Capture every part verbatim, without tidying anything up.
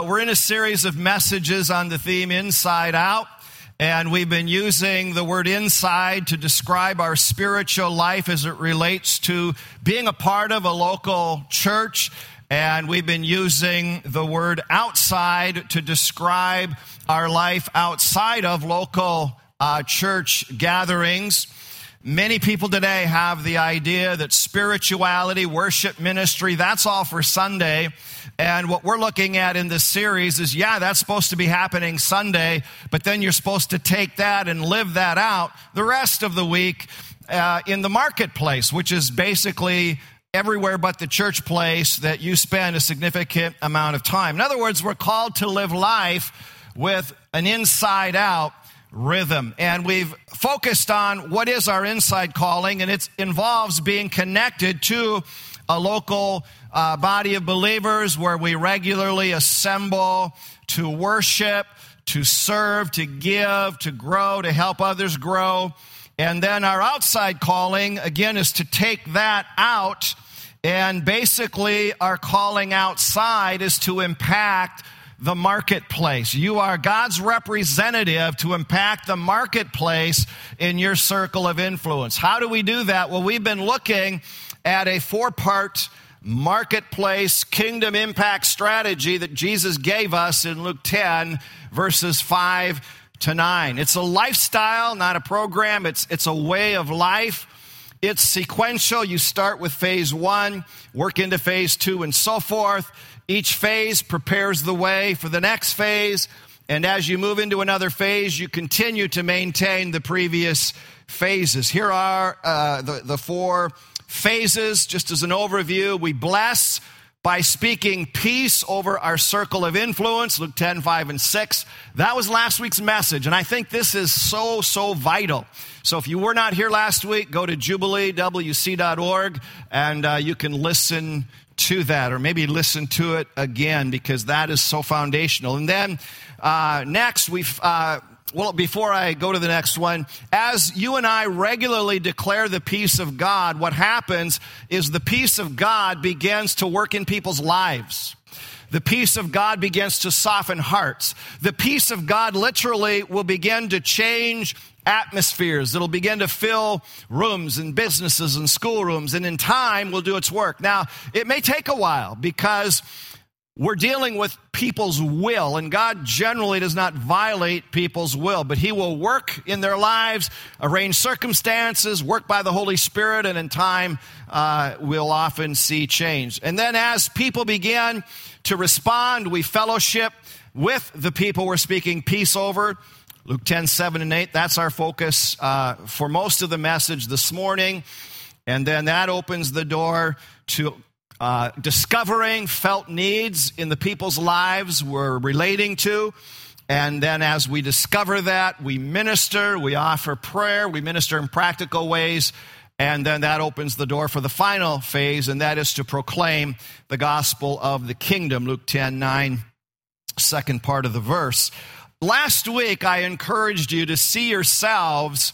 We're in a series of messages on the theme Inside Out, and we've been using the word inside to describe our spiritual life as it relates to being a part of a local church, and we've been using the word outside to describe our life outside of local uh, church gatherings. Many people today have the idea that spirituality, worship, ministry, that's all for Sunday. And what we're looking at in this series is, yeah, that's supposed to be happening Sunday, but then you're supposed to take that and live that out the rest of the week uh, in the marketplace, which is basically everywhere but the church place that you spend a significant amount of time. In other words, we're called to live life with an inside-out rhythm. And we've focused on what is our inside calling, and it involves being connected to a local uh, body of believers where we regularly assemble to worship, to serve, to give, to grow, to help others grow. And then our outside calling, again, is to take that out. And basically, our calling outside is to impact the marketplace. You are God's representative to impact the marketplace in your circle of influence. How do we do that? Well, we've been looking at a four-part marketplace kingdom impact strategy that Jesus gave us in Luke ten, verses five to nine. It's a lifestyle, not a program. It's, it's a way of life. It's sequential. You start with phase one, work into phase two, and so forth. Each phase prepares the way for the next phase, and as you move into another phase, you continue to maintain the previous phases. Here are uh, the, the four phases, just as an overview. We bless by speaking peace over our circle of influence, Luke ten, five, and six. That was last week's message, and I think this is so, so vital. So if you were not here last week, go to jubilee w c dot org, and uh, you can listen to that, or maybe listen to it again, because that is so foundational. And then uh, next, we've uh, well, before I go to the next one, as you and I regularly declare the peace of God, what happens is the peace of God begins to work in people's lives. The peace of God begins to soften hearts. The peace of God literally will begin to change atmospheres. It'll begin to fill rooms and businesses and schoolrooms, and in time will do its work. Now, it may take a while because we're dealing with people's will, and God generally does not violate people's will, but He will work in their lives, arrange circumstances, work by the Holy Spirit, and in time uh, we'll often see change. And then as people begin to respond, we fellowship with the people we're speaking peace over. Luke ten, seven, and eight, that's our focus uh, for most of the message this morning. And then that opens the door to uh, discovering felt needs in the people's lives we're relating to. And then as we discover that, we minister, we offer prayer, we minister in practical ways. And then that opens the door for the final phase, and that is to proclaim the gospel of the kingdom. Luke ten, nine, second part of the verse. Last week, I encouraged you to see yourselves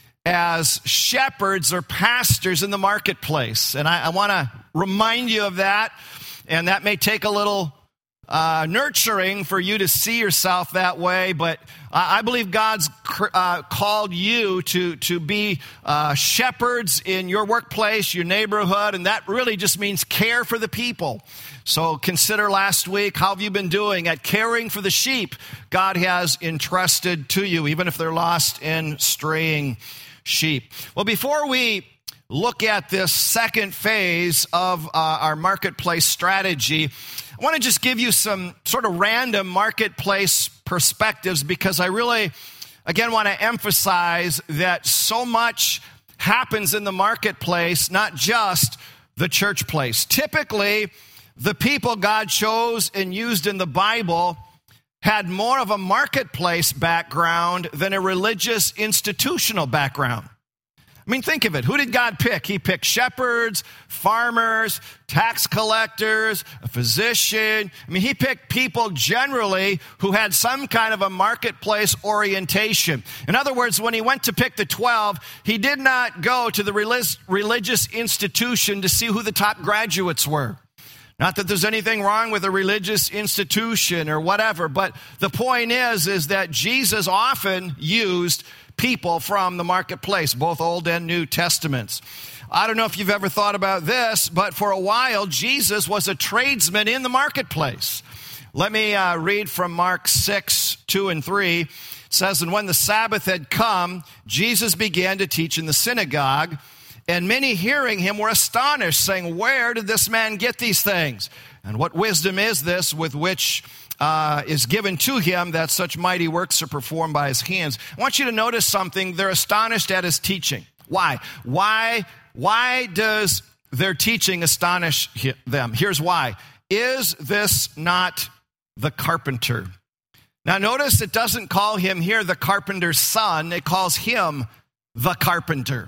as shepherds or pastors in the marketplace. And I, I want to remind you of that. And that may take a little uh, nurturing for you to see yourself that way. But I, I believe God's uh, called you to, to be uh, shepherds in your workplace, your neighborhood. And that really just means care for the people. So consider last week, how have you been doing at caring for the sheep God has entrusted to you, even if they're lost and straying sheep? Well, before we look at this second phase of uh, our marketplace strategy, I want to just give you some sort of random marketplace perspectives, because I really, again, want to emphasize that so much happens in the marketplace, not just the church place. Typically, the people God chose and used in the Bible had more of a marketplace background than a religious institutional background. I mean, think of it. Who did God pick? He picked shepherds, farmers, tax collectors, a physician. I mean, he picked people generally who had some kind of a marketplace orientation. In other words, when he went to pick the twelve, he did not go to the religious institution to see who the top graduates were. Not that there's anything wrong with a religious institution or whatever, but the point is, is that Jesus often used people from the marketplace, both Old and New Testaments. I don't know if you've ever thought about this, but for a while, Jesus was a tradesman in the marketplace. Let me uh, read from Mark six, two and three. It says, "And when the Sabbath had come, Jesus began to teach in the synagogue, and many hearing him were astonished, saying, 'Where did this man get these things? And what wisdom is this with which uh, is given to him that such mighty works are performed by his hands?'" I want you to notice something. They're astonished at his teaching. Why? Why, why does their teaching astonish them? Here's why. Is this not the carpenter? Now notice it doesn't call him here the carpenter's son. It calls him the carpenter.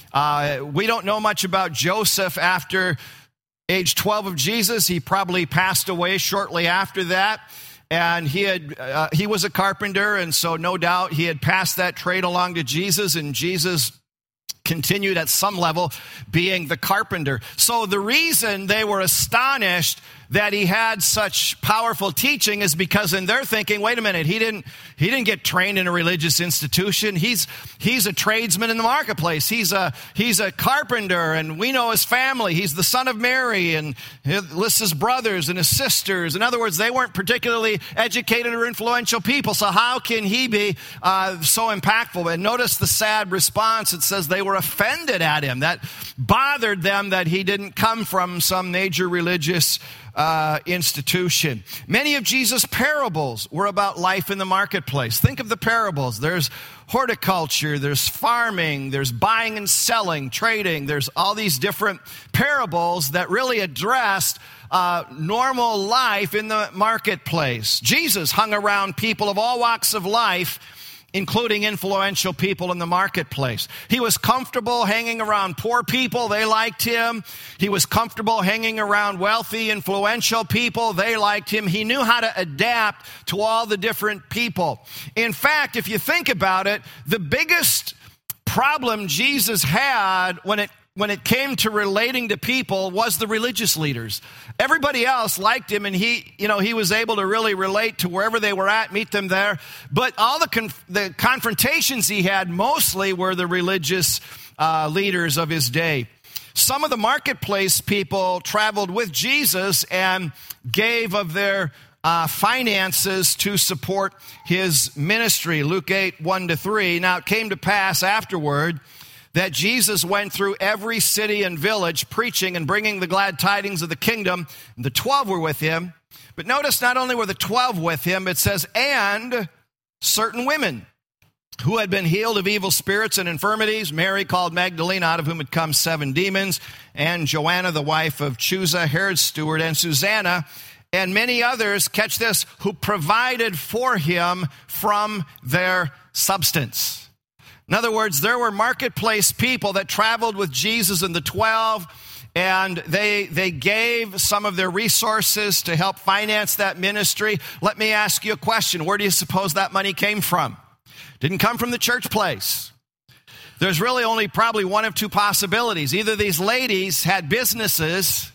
Uh, we don't know much about Joseph after age twelve of Jesus. He probably passed away shortly after that. And he had uh, he was a carpenter, and so no doubt he had passed that trade along to Jesus, and Jesus continued at some level being the carpenter. So the reason they were astonished that he had such powerful teaching is because in their thinking, wait a minute, he didn't he didn't get trained in a religious institution. He's he's a tradesman in the marketplace. He's a he's a carpenter, and we know his family. He's the son of Mary, and he lists his brothers and his sisters. In other words, they weren't particularly educated or influential people. So how can he be uh, so impactful? And notice the sad response. It says they were offended at him. That bothered them that he didn't come from some major religious Uh, institution. Many of Jesus' parables were about life in the marketplace. Think of the parables. There's horticulture, there's farming, there's buying and selling, trading. There's all these different parables that really addressed uh, normal life in the marketplace. Jesus hung around people of all walks of life, including influential people in the marketplace. He was comfortable hanging around poor people. They liked him. He was comfortable hanging around wealthy, influential people. They liked him. He knew how to adapt to all the different people. In fact, if you think about it, the biggest problem Jesus had when it when it came to relating to people was the religious leaders. Everybody else liked him, and he, you know, he was able to really relate to wherever they were at, meet them there. But all the conf- the confrontations he had mostly were the religious uh, leaders of his day. Some of the marketplace people traveled with Jesus and gave of their uh, finances to support his ministry. Luke eight, one to three. Now it came to pass afterward that Jesus went through every city and village preaching and bringing the glad tidings of the kingdom. And the twelve were with him. But notice not only were the twelve with him, it says, and certain women who had been healed of evil spirits and infirmities, Mary called Magdalene, out of whom had come seven demons, and Joanna, the wife of Chuza, Herod's steward, and Susanna, and many others, catch this, who provided for him from their substance. In other words, there were marketplace people that traveled with Jesus and the twelve, and they they gave some of their resources to help finance that ministry. Let me ask you a question. Where do you suppose that money came from? Didn't come from the church place. There's really only probably one of two possibilities. Either these ladies had businesses,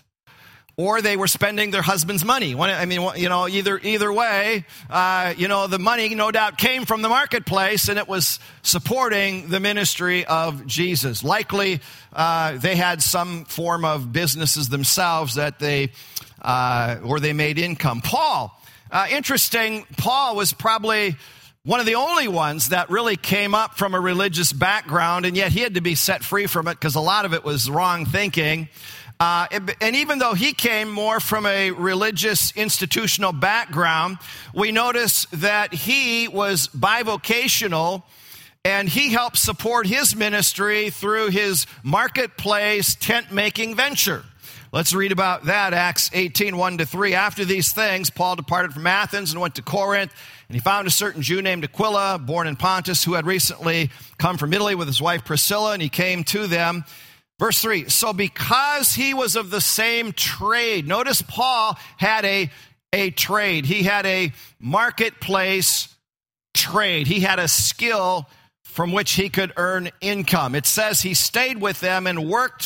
or they were spending their husband's money. I mean, you know, either either way, uh, you know, the money no doubt came from the marketplace, and it was supporting the ministry of Jesus. Likely, uh, they had some form of businesses themselves that they, uh, or they made income. Paul, uh, interesting, Paul was probably one of the only ones that really came up from a religious background, and yet he had to be set free from it because a lot of it was wrong thinking. Uh, and even though he came more from a religious institutional background, we notice that he was bivocational, and he helped support his ministry through his marketplace tent-making venture. Let's read about that, Acts eighteen, one to three. After these things, Paul departed from Athens and went to Corinth, and he found a certain Jew named Aquila, born in Pontus, who had recently come from Italy with his wife Priscilla, and he came to them. Verse three, so because he was of the same trade, notice Paul had a, a trade. He had a marketplace trade. He had a skill from which he could earn income. It says he stayed with them and worked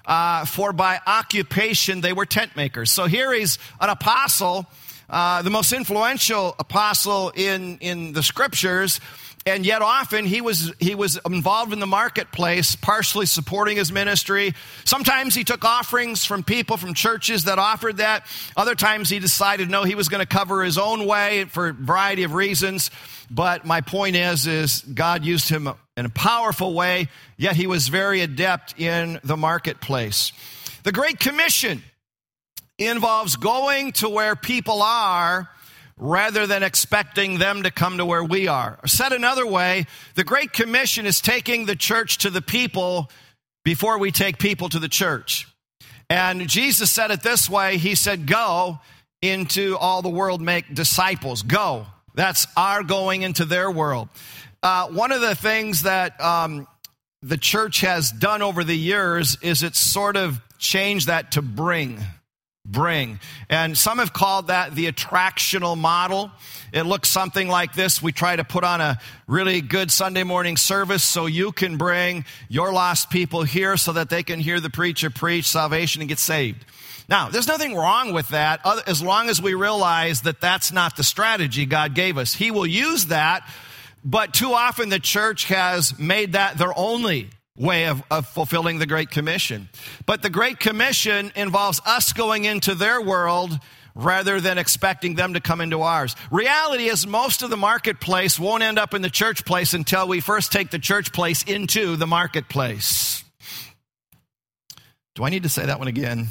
uh, for by occupation they were tent makers. So here he's an apostle, uh, the most influential apostle in, in the scriptures, and yet often he was he was involved in the marketplace, partially supporting his ministry. Sometimes he took offerings from people, from churches that offered that. Other times he decided, no, he was going to cover his own way for a variety of reasons. But my point is, is God used him in a powerful way, yet he was very adept in the marketplace. The Great Commission involves going to where people are rather than expecting them to come to where we are. Or said another way, the Great Commission is taking the church to the people before we take people to the church. And Jesus said it this way. He said, go into all the world, make disciples. Go. That's our going into their world. Uh, one of the things that um, the church has done over the years is it's sort of changed that to bring. Bring. And some have called that the attractional model. It looks something like this. We try to put on a really good Sunday morning service so you can bring your lost people here so that they can hear the preacher preach salvation and get saved. Now, there's nothing wrong with that as long as we realize that that's not the strategy God gave us. He will use that, but too often the church has made that their only way of, of fulfilling the Great Commission. But the Great Commission involves us going into their world rather than expecting them to come into ours. Reality is most of the marketplace won't end up in the church place until we first take the church place into the marketplace. Do I need to say that one again?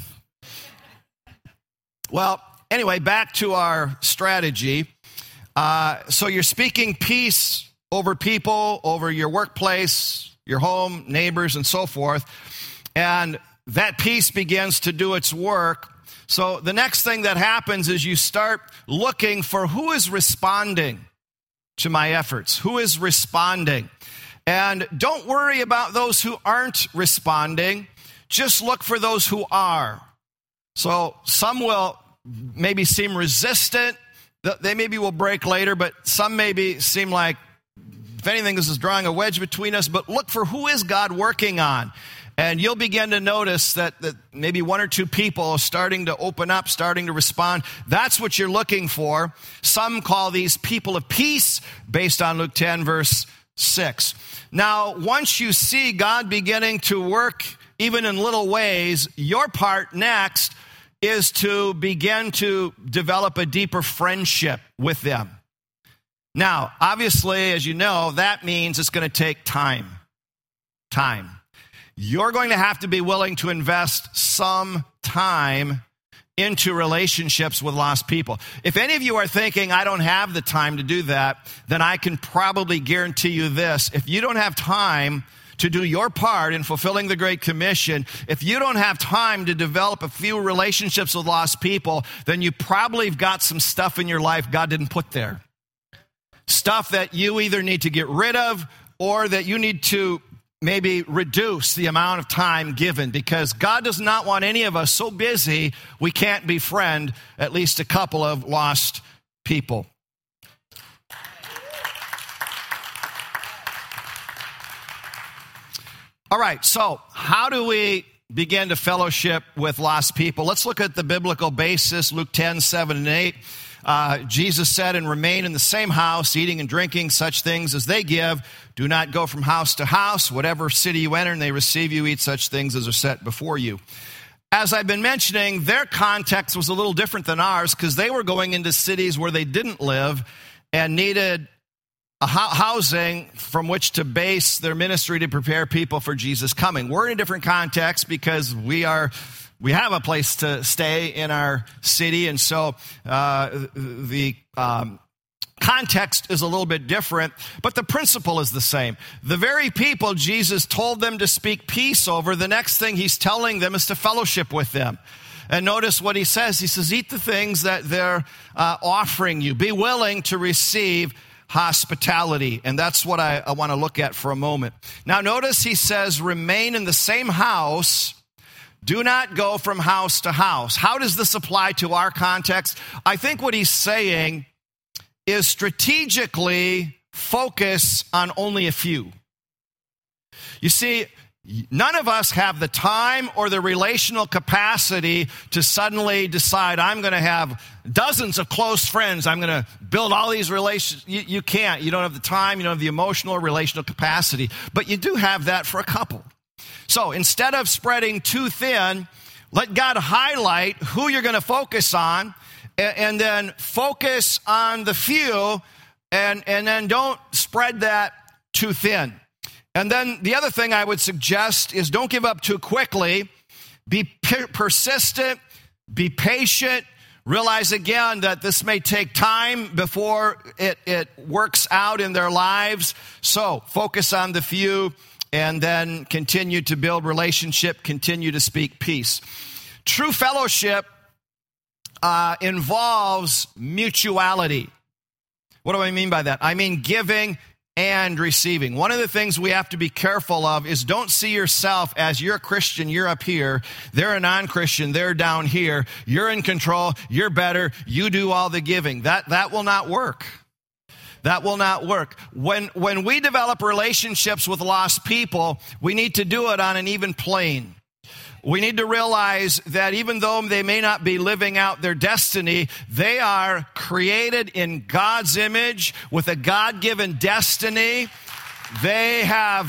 Well, anyway, back to our strategy. Uh, so you're speaking peace over people, over your workplace, your home, neighbors, and so forth. And that peace begins to do its work. So the next thing that happens is you start looking for who is responding to my efforts. Who is responding? And don't worry about those who aren't responding. Just look for those who are. So some will maybe seem resistant. They maybe will break later, but some maybe seem like, if anything, this is drawing a wedge between us, but look for who is God working on. And you'll begin to notice that, that maybe one or two people are starting to open up, starting to respond. That's what you're looking for. Some call these people of peace based on Luke ten, verse six. Now, once you see God beginning to work even in little ways, your part next is to begin to develop a deeper friendship with them. Now, obviously, as you know, that means it's going to take time. Time. You're going to have to be willing to invest some time into relationships with lost people. If any of you are thinking, I don't have the time to do that, then I can probably guarantee you this. If you don't have time to do your part in fulfilling the Great Commission, if you don't have time to develop a few relationships with lost people, then you probably have got some stuff in your life God didn't put there. Stuff that you either need to get rid of or that you need to maybe reduce the amount of time given, because God does not want any of us so busy we can't befriend at least a couple of lost people. All right, so how do we begin to fellowship with lost people? Let's look at the biblical basis, Luke ten, seven, and eight. Uh, Jesus said, and remain in the same house, eating and drinking such things as they give. Do not go from house to house. Whatever city you enter and they receive you, eat such things as are set before you. As I've been mentioning, their context was a little different than ours because they were going into cities where they didn't live and needed a housing from which to base their ministry to prepare people for Jesus' coming. We're in a different context because we are... We have a place to stay in our city, and so uh, the um, context is a little bit different, but the principle is the same. The very people Jesus told them to speak peace over, the next thing he's telling them is to fellowship with them. And notice what he says. He says, eat the things that they're uh, offering you. Be willing to receive hospitality. And that's what I, I want to look at for a moment. Now, notice he says, remain in the same house. Do not go from house to house. How does this apply to our context? I think what he's saying is strategically focus on only a few. You see, None of us have the time or the relational capacity to suddenly decide, I'm going to have dozens of close friends. I'm going to build all these relations. You, you can't. You don't have the time. You don't have the emotional or relational capacity. But you do have that for a couple. So instead of spreading too thin, let God highlight who you're going to focus on, and, and then focus on the few, and, and then don't spread that too thin. And then the other thing I would suggest is don't give up too quickly. Be persistent, be patient. Realize again that this may take time before it, it works out in their lives. So focus on the few and then continue to build relationship, continue to speak peace. True fellowship uh, involves mutuality. What do I mean by that? I mean giving and receiving. One of the things we have to be careful of is don't see yourself as you're a Christian, you're up here, they're a non-Christian, they're down here, you're in control, you're better, you do all the giving. That, that will not work. That will not work. When, when we develop relationships with lost people, we need to do it on an even plane. We need to realize that even though they may not be living out their destiny, they are created in God's image with a God-given destiny. They have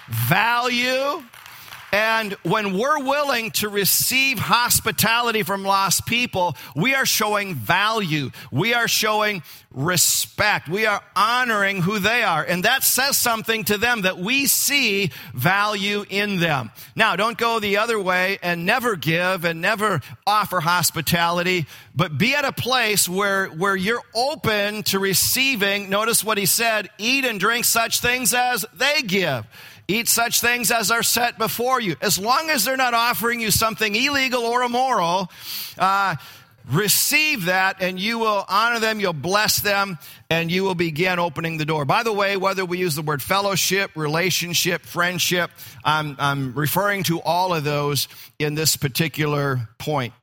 value. And when we're willing to receive hospitality from lost people, we are showing value. We are showing respect. We are honoring who they are. And that says something to them, that we see value in them. Now, don't go the other way and never give and never offer hospitality, but be at a place where, where you're open to receiving. Notice what he said, eat and drink such things as they give. Eat such things as are set before you. As long as they're not offering you something illegal or immoral, uh, receive that and you will honor them, you'll bless them, and you will begin opening the door. By the way, whether we use the word fellowship, relationship, friendship, I'm, I'm referring to all of those in this particular point.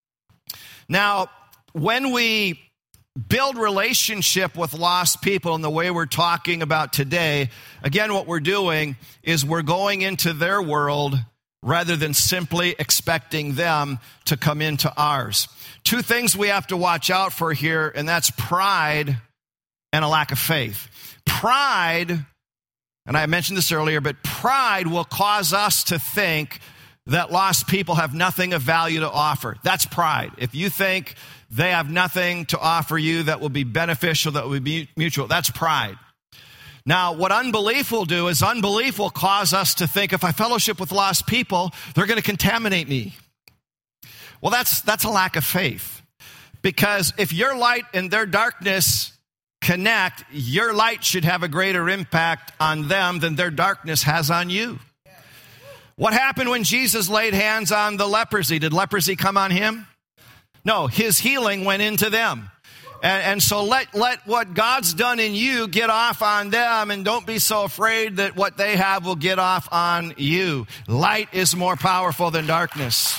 Now, when we build relationship with lost people in the way we're talking about today, again, what we're doing is we're going into their world rather than simply expecting them to come into ours. Two things we have to watch out for here, and that's pride and a lack of faith. Pride, and I mentioned this earlier, but pride will cause us to think that lost people have nothing of value to offer. That's pride. If you think they have nothing to offer you that will be beneficial, that will be mutual, that's pride. Now, what unbelief will do is unbelief will cause us to think, if I fellowship with lost people, they're going to contaminate me. Well, that's that's a lack of faith. Because if your light and their darkness connect, your light should have a greater impact on them than their darkness has on you. What happened when Jesus laid hands on the leprosy? Did leprosy come on him? No, his healing went into them. And, and so let, let what God's done in you get off on them, and don't be so afraid that what they have will get off on you. Light is more powerful than darkness.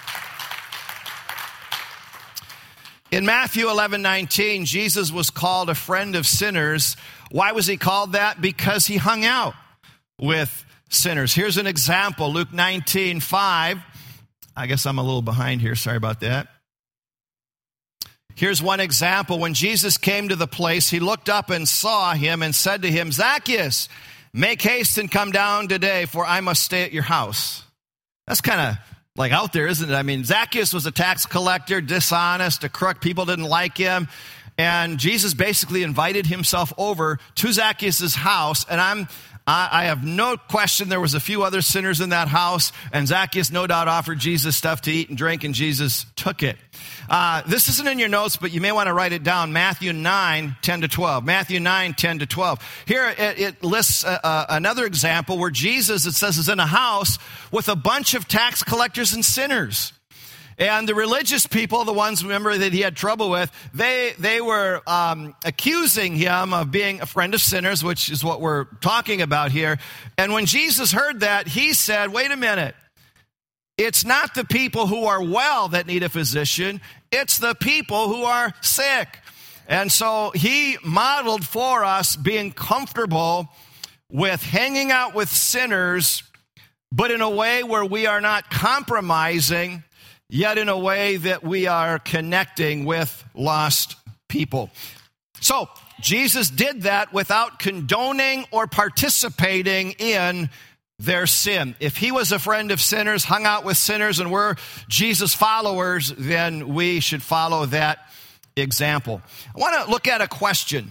In Matthew eleven nineteen, Jesus was called a friend of sinners. Why was he called that? Because he hung out with sinners. Here's an example, Luke nineteen five. I guess I'm a little behind here. Sorry about that. Here's one example. When Jesus came to the place, he looked up and saw him and said to him, Zacchaeus, make haste and come down today, for I must stay at your house. That's kind of like out there, isn't it? I mean, Zacchaeus was a tax collector, dishonest, a crook. People didn't like him. And Jesus basically invited himself over to Zacchaeus' house. And I'm I have no question there was a few other sinners in that house, and Zacchaeus no doubt offered Jesus stuff to eat and drink, and Jesus took it. Uh, this isn't in your notes, but you may want to write it down. Matthew nine, ten to twelve. Matthew nine, ten to twelve. Here it, it lists uh, uh, another example where Jesus, it says, is in a house with a bunch of tax collectors and sinners. And the religious people, the ones, remember, that he had trouble with, they they were um, accusing him of being a friend of sinners, which is what we're talking about here. And when Jesus heard that, he said, wait a minute. It's not the people who are well that need a physician. It's the people who are sick. And so he modeled for us being comfortable with hanging out with sinners but in a way where we are not compromising, yet in a way that we are connecting with lost people. So Jesus did that without condoning or participating in their sin. If he was a friend of sinners, hung out with sinners, and we're Jesus followers, then we should follow that example. I want to look at a question.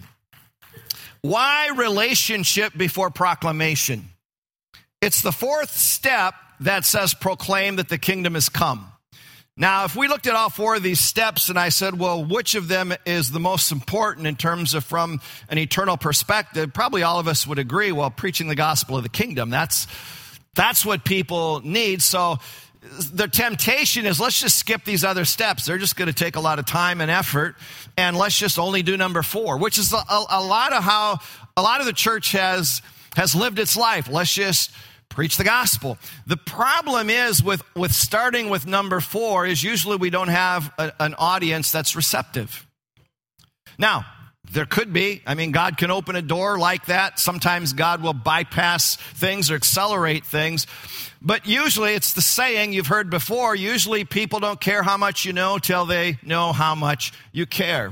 Why relationship before proclamation? It's the fourth step that says proclaim that the kingdom has come. Now, if we looked at all four of these steps and I said, well, which of them is the most important in terms of from an eternal perspective, probably all of us would agree, well, preaching the gospel of the kingdom, that's, that's what people need. So the temptation is let's just skip these other steps. They're just going to take a lot of time and effort, and let's just only do number four, which is a, a, a lot of how a lot of the church has, has lived its life. Let's just preach the gospel. The problem is with, with starting with number four is usually we don't have a, an audience that's receptive. Now, there could be. I mean, God can open a door like that. Sometimes God will bypass things or accelerate things. But usually it's the saying you've heard before, usually people don't care how much you know till they know how much you care.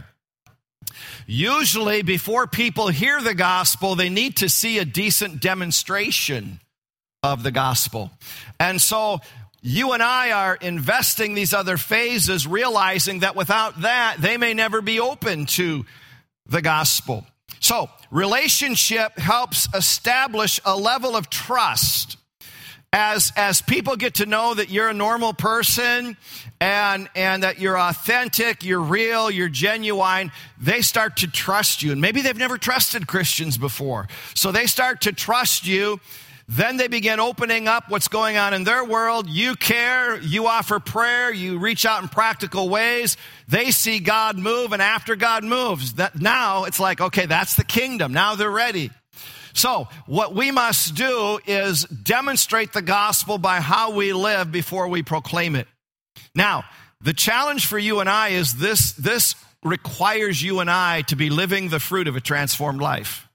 Usually before people hear the gospel, they need to see a decent demonstration of the gospel. And so you and I are investing these other phases, realizing that without that, they may never be open to the gospel. So relationship helps establish a level of trust. As, as people get to know that you're a normal person and, and that you're authentic, you're real, you're genuine, they start to trust you. And maybe they've never trusted Christians before. So they start to trust you. Then they begin opening up what's going on in their world. You care, you offer prayer, you reach out in practical ways. They see God move, and after God moves, that now it's like, okay, that's the kingdom. Now they're ready. So what we must do is demonstrate the gospel by how we live before we proclaim it. Now, the challenge for you and I is this, this requires you and I to be living the fruit of a transformed life.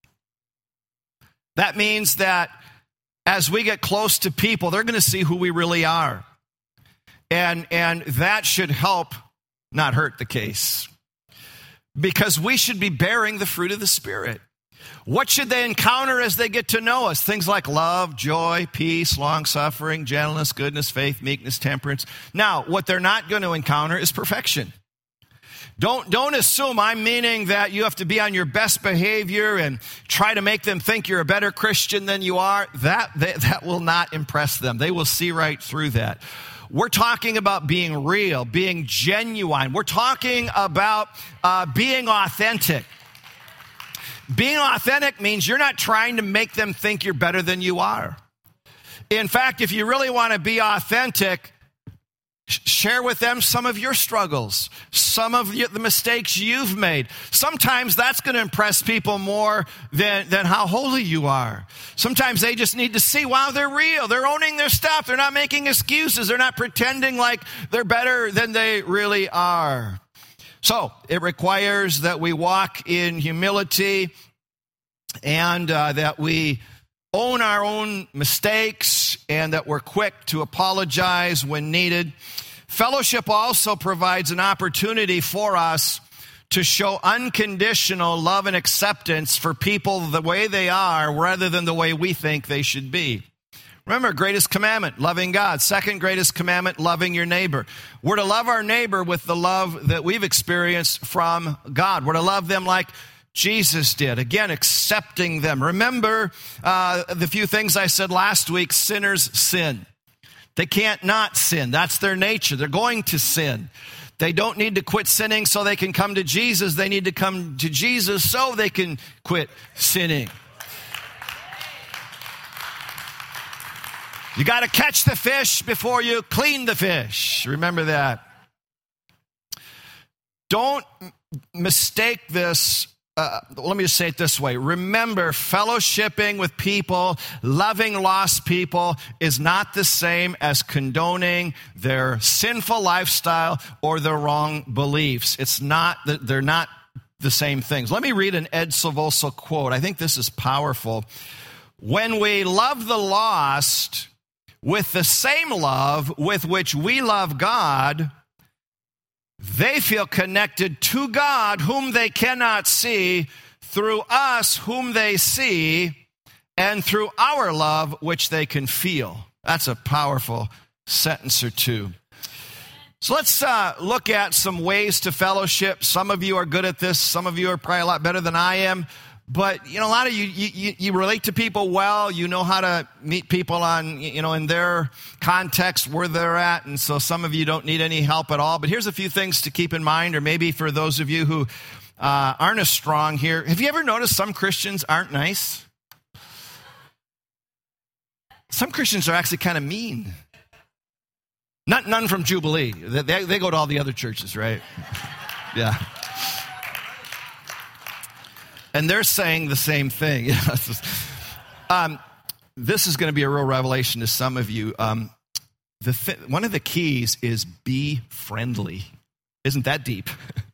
That means that as we get close to people, they're going to see who we really are. And, and that should help, not hurt the case. Because we should be bearing the fruit of the Spirit. What should they encounter as they get to know us? Things like love, joy, peace, long-suffering, gentleness, goodness, faith, meekness, temperance. Now, what they're not going to encounter is perfection. Don't, don't assume I'm meaning that you have to be on your best behavior and try to make them think you're a better Christian than you are. That, that, that will not impress them. They will see right through that. We're talking about being real, being genuine. We're talking about uh, being authentic. Being authentic means you're not trying to make them think you're better than you are. In fact, if you really want to be authentic, share with them some of your struggles, some of the mistakes you've made. Sometimes that's going to impress people more than, than how holy you are. Sometimes they just need to see, wow, they're real. They're owning their stuff. They're not making excuses. They're not pretending like they're better than they really are. So it requires that we walk in humility and uh, that we own our own mistakes and that we're quick to apologize when needed. Fellowship also provides an opportunity for us to show unconditional love and acceptance for people the way they are rather than the way we think they should be. Remember, greatest commandment, loving God. Second greatest commandment, loving your neighbor. We're to love our neighbor with the love that we've experienced from God. We're to love them like Jesus did. Again, accepting them. Remember uh, the few things I said last week, sinners sin. They can't not sin. That's their nature. They're going to sin. They don't need to quit sinning so they can come to Jesus. They need to come to Jesus so they can quit sinning. You got to catch the fish before you clean the fish. Remember that. Don't mistake this. Uh, let me just say it this way. Remember, fellowshipping with people, loving lost people is not the same as condoning their sinful lifestyle or their wrong beliefs. It's not, they're not the same things. Let me read an Ed Silvoso quote. I think this is powerful. When we love the lost, with the same love with which we love God, they feel connected to God, whom they cannot see, through us, whom they see, and through our love, which they can feel. That's a powerful sentence or two. So let's uh, look at some ways to fellowship. Some of you are good at this. Some of you are probably a lot better than I am. But, you know, a lot of you, you, you relate to people well. You know how to meet people on, you know, in their context, where they're at. And so some of you don't need any help at all. But here's a few things to keep in mind, or maybe for those of you who uh, aren't as strong here. Have you ever noticed some Christians aren't nice? Some Christians are actually kind of mean. Not none from Jubilee. They, they go to all the other churches, right? Yeah. And they're saying the same thing. um, this is going to be a real revelation to some of you. Um, the th- one of the keys is be friendly. Isn't that deep?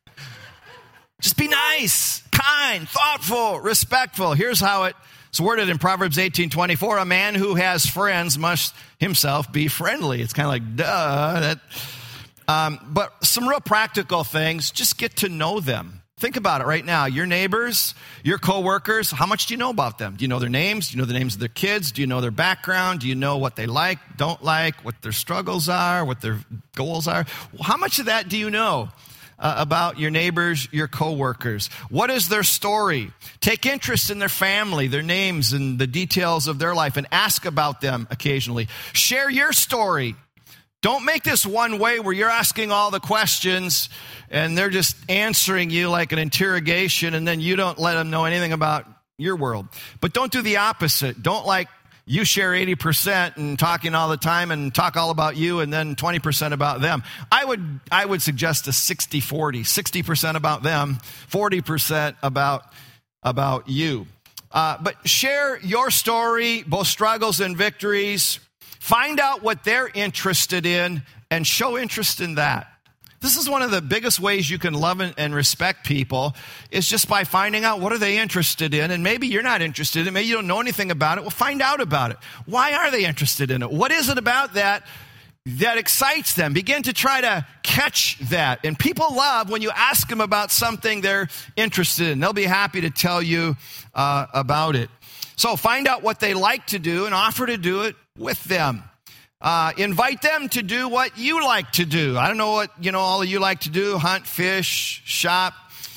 Just be nice, kind, thoughtful, respectful. Here's how it's worded in Proverbs eighteen twenty-four. A man who has friends must himself be friendly. It's kind of like, duh. That, um, but some real practical things, just get to know them. Think about it right now. Your neighbors, your coworkers, how much do you know about them? Do you know their names? Do you know the names of their kids? Do you know their background? Do you know what they like, don't like, what their struggles are, what their goals are? How much of that do you know uh, about your neighbors, your coworkers? What is their story? Take interest in their family, their names, and the details of their life, and ask about them occasionally. Share your story. Don't make this one way where you're asking all the questions and they're just answering you like an interrogation, and then you don't let them know anything about your world. But don't do the opposite. Don't like you share eighty percent and talking all the time and talk all about you and then twenty percent about them. I would I would suggest a sixty forty, sixty percent about them, forty percent about, about you. Uh, but share your story, both struggles and victories. Find out what they're interested in and show interest in that. This is one of the biggest ways you can love and respect people, is just by finding out what are they interested in. And maybe you're not interested in it. Maybe you don't know anything about it. Well, find out about it. Why are they interested in it? What is it about that that excites them? Begin to try to catch that. And people love when you ask them about something they're interested in. They'll be happy to tell you uh, about it. So find out what they like to do and offer to do it with them. Uh, invite them to do what you like to do. I don't know what, you know, all of you like to do, hunt, fish, shop,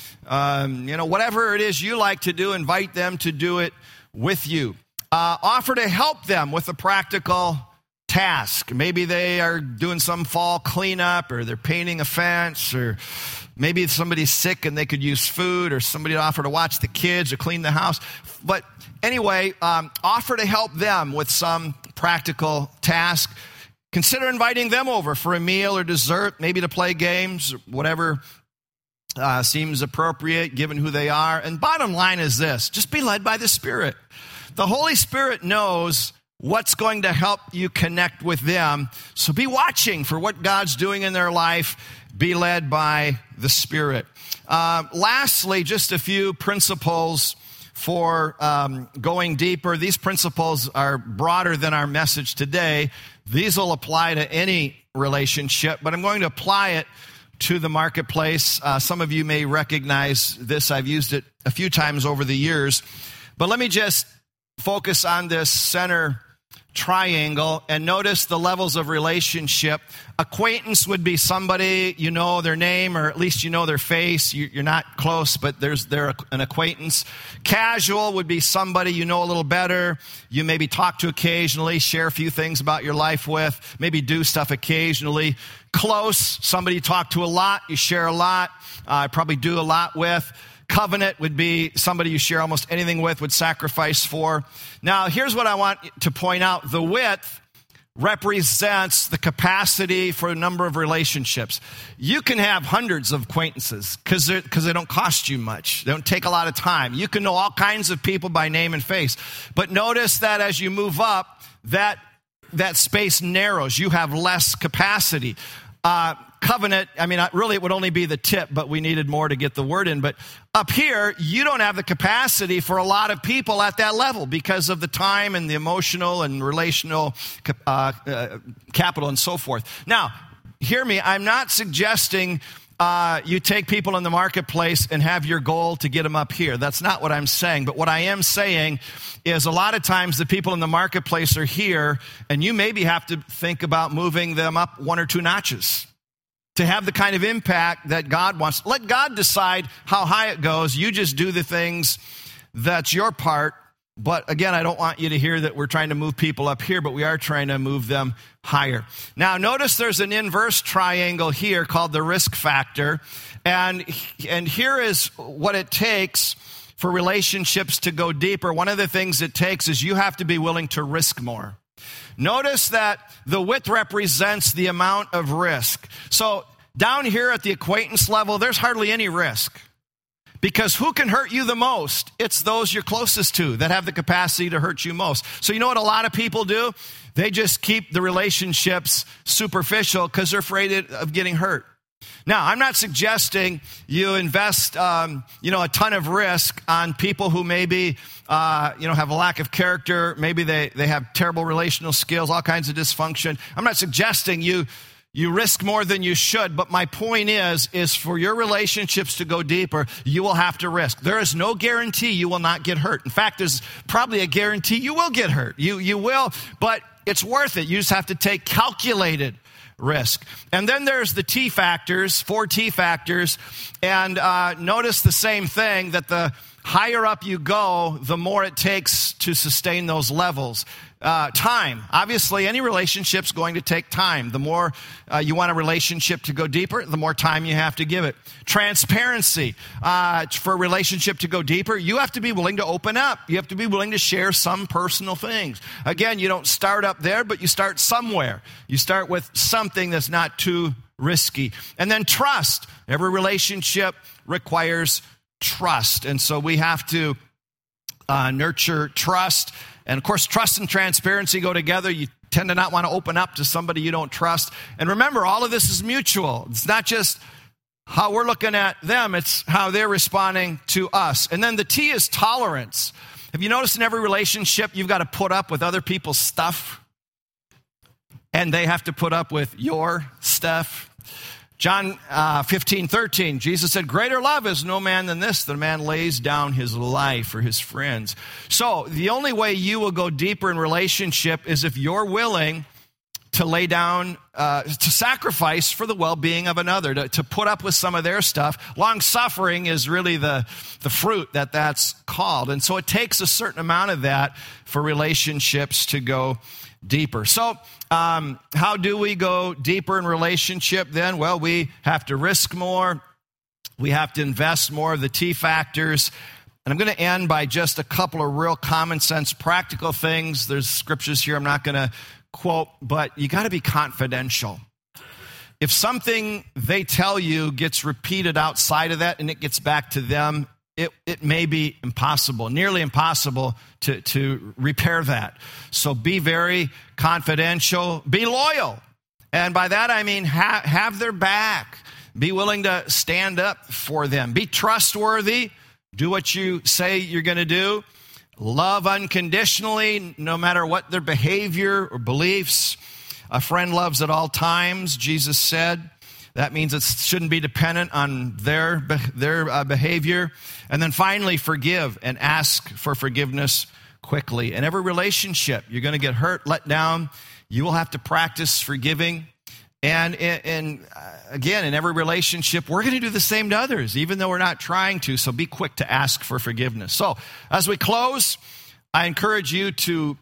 um, you know, whatever it is you like to do, invite them to do it with you. Uh, offer to help them with a practical task. Maybe they are doing some fall cleanup, or they're painting a fence, or maybe somebody's sick and they could use food, or somebody to offer to watch the kids or clean the house. But anyway, um, offer to help them with some practical task. Consider inviting them over for a meal or dessert, maybe to play games, whatever uh, seems appropriate given who they are. And bottom line is this: just be led by the Spirit. The Holy Spirit knows what's going to help you connect with them. So be watching for what God's doing in their life. Be led by the Spirit. Uh, lastly, just a few principles for um, going deeper. These principles are broader than our message today. These will apply to any relationship, but I'm going to apply it to the marketplace. Uh, some of you may recognize this. I've used it a few times over the years. But let me just focus on this center triangle and notice the levels of relationship. Acquaintance would be somebody you know their name, or at least you know their face. You're not close, but there's they're an acquaintance. Casual would be somebody you know a little better. You maybe talk to occasionally, share a few things about your life with, maybe do stuff occasionally. Close, somebody you talk to a lot, you share a lot, uh, probably do a lot with. Covenant would be somebody you share almost anything with, would sacrifice for. Now, here's what I want to point out. The width represents the capacity for a number of relationships. You can have hundreds of acquaintances because because they don't cost you much. They don't take a lot of time. You can know all kinds of people by name and face. But notice that as you move up, that, that space narrows. You have less capacity. Uh, covenant, I mean, really it would only be the tip, but we needed more to get the word in. But up here, you don't have the capacity for a lot of people at that level because of the time and the emotional and relational uh, uh, capital and so forth. Now, hear me, I'm not suggesting uh, you take people in the marketplace and have your goal to get them up here. That's not what I'm saying. But what I am saying is a lot of times the people in the marketplace are here, and you maybe have to think about moving them up one or two notches to have the kind of impact that God wants. Let God decide how high it goes. You just do the things that's your part. But again, I don't want you to hear that we're trying to move people up here, but we are trying to move them higher. Now, notice there's an inverse triangle here called the risk factor. And, and here is what it takes for relationships to go deeper. One of the things it takes is you have to be willing to risk more. Notice that the width represents the amount of risk. So down here at the acquaintance level, there's hardly any risk. Because who can hurt you the most? It's those you're closest to that have the capacity to hurt you most. So you know what a lot of people do? They just keep the relationships superficial because they're afraid of getting hurt. Now, I'm not suggesting you invest, um, you know, a ton of risk on people who maybe, uh, you know, have a lack of character. Maybe they, they have terrible relational skills, all kinds of dysfunction. I'm not suggesting you You risk more than you should, but my point is, is for your relationships to go deeper, you will have to risk. There is no guarantee you will not get hurt. In fact, there's probably a guarantee you will get hurt. You, you will, but it's worth it. You just have to take calculated risk. And then there's the T factors, four T factors, and uh, notice the same thing, that the higher up you go, the more it takes to sustain those levels. Uh, time. Obviously, any relationship's going to take time. The more uh, you want a relationship to go deeper, the more time you have to give it. Transparency. Uh, for a relationship to go deeper, you have to be willing to open up. You have to be willing to share some personal things. Again, you don't start up there, but you start somewhere. You start with something that's not too risky. And then trust. Every relationship requires trust. And so we have to uh, nurture trust. And of course, trust and transparency go together. You tend to not want to open up to somebody you don't trust. And remember, all of this is mutual. It's not just how we're looking at them, it's how they're responding to us. And then the T is tolerance. Have you noticed in every relationship, you've got to put up with other people's stuff? And they have to put up with your stuff. John uh, fifteen thirteen, Jesus said, greater love is no man than this, that a man lays down his life for his friends. So the only way you will go deeper in relationship is if you're willing to lay down, uh, to sacrifice for the well-being of another, to, to put up with some of their stuff. Long-suffering is really the, the fruit that that's called. And so it takes a certain amount of that for relationships to go deeper. So um, how do we go deeper in relationship then? Well, we have to risk more. We have to invest more of the T factors. And I'm going to end by just a couple of real common sense practical things. There's scriptures here I'm not going to quote, but you got to be confidential. If something they tell you gets repeated outside of that and it gets back to them, It, it may be impossible, nearly impossible to, to repair that. So be very confidential, be loyal. And by that I mean ha- have their back. Be willing to stand up for them. Be trustworthy. Do what you say you're going to do. Love unconditionally, no matter what their behavior or beliefs. A friend loves at all times, Jesus said. That means it shouldn't be dependent on their, their uh, behavior. And then finally, forgive and ask for forgiveness quickly. In every relationship, you're going to get hurt, let down. You will have to practice forgiving. And, and uh, again, in every relationship, we're going to do the same to others, even though we're not trying to. So be quick to ask for forgiveness. So as we close, I encourage you to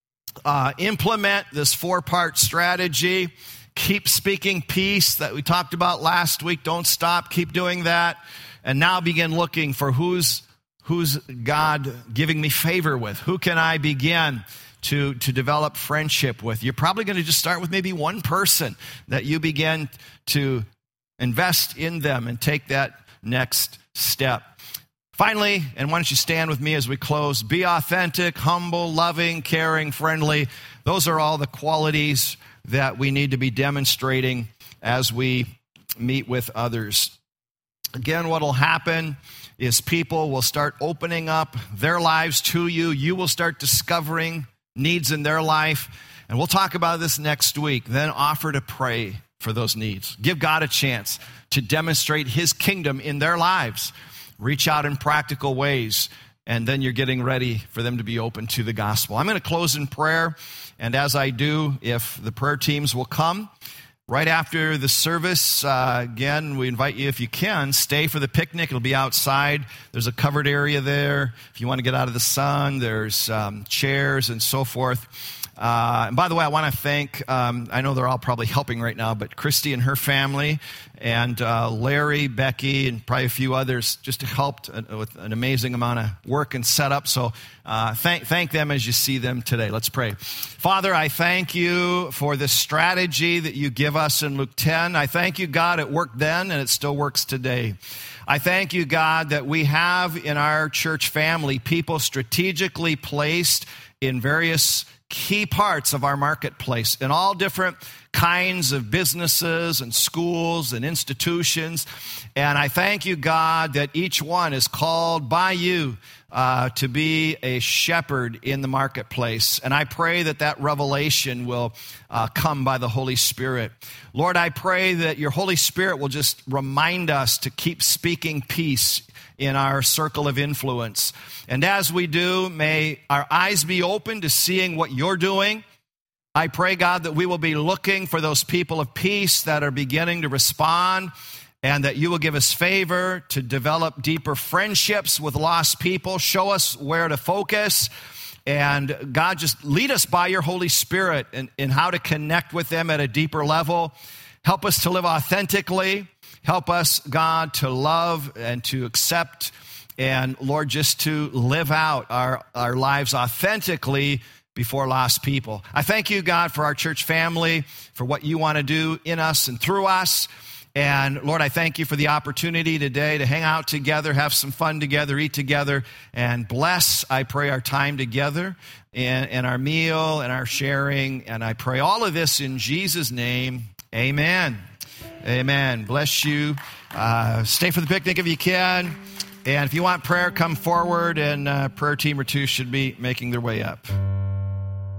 uh, implement this four-part strategy. Keep speaking peace that we talked about last week. Don't stop. Keep doing that. And now begin looking for who's who's God giving me favor with. Who can I begin to, to develop friendship with? You're probably going to just start with maybe one person that you begin to invest in them and take that next step. Finally, and why don't you stand with me as we close, be authentic, humble, loving, caring, friendly. Those are all the qualities that we need to be demonstrating as we meet with others. Again, what will happen is people will start opening up their lives to you. You will start discovering needs in their life. And we'll talk about this next week. Then offer to pray for those needs. Give God a chance to demonstrate his kingdom in their lives. Reach out in practical ways. And then you're getting ready for them to be open to the gospel. I'm going to close in prayer. And as I do, if the prayer teams will come, right after the service, uh, again, we invite you, if you can, stay for the picnic. It'll be outside. There's a covered area there. If you want to get out of the sun, there's um, chairs and so forth. Uh, and by the way, I want to thank, um, I know they're all probably helping right now, but Christy and her family, and uh, Larry, Becky, and probably a few others just helped with an amazing amount of work and setup. So uh, thank, thank them as you see them today. Let's pray. Father, I thank you for the strategy that you give us in Luke ten. I thank you, God, it worked then and it still works today. I thank you, God, that we have in our church family people strategically placed in various key parts of our marketplace, in all different kinds of businesses and schools and institutions. And I thank you, God, that each one is called by you uh, to be a shepherd in the marketplace. And I pray that that revelation will uh, come by the Holy Spirit. Lord, I pray that your Holy Spirit will just remind us to keep speaking peace in our circle of influence. And as we do, may our eyes be open to seeing what you're doing. I pray, God, that we will be looking for those people of peace that are beginning to respond, and that you will give us favor to develop deeper friendships with lost people. Show us where to focus. And God, just lead us by your Holy Spirit in, in how to connect with them at a deeper level. Help us to live authentically. Help us, God, to love and to accept, and Lord, just to live out our, our lives authentically before lost people. I thank you, God, for our church family, for what you want to do in us and through us. And Lord, I thank you for the opportunity today to hang out together, have some fun together, eat together, and bless, I pray, our time together and, and our meal and our sharing. And I pray all of this in Jesus' name. Amen. Amen. Bless you. Uh, stay for the picnic if you can. And if you want prayer, come forward, and a prayer team or two should be making their way up.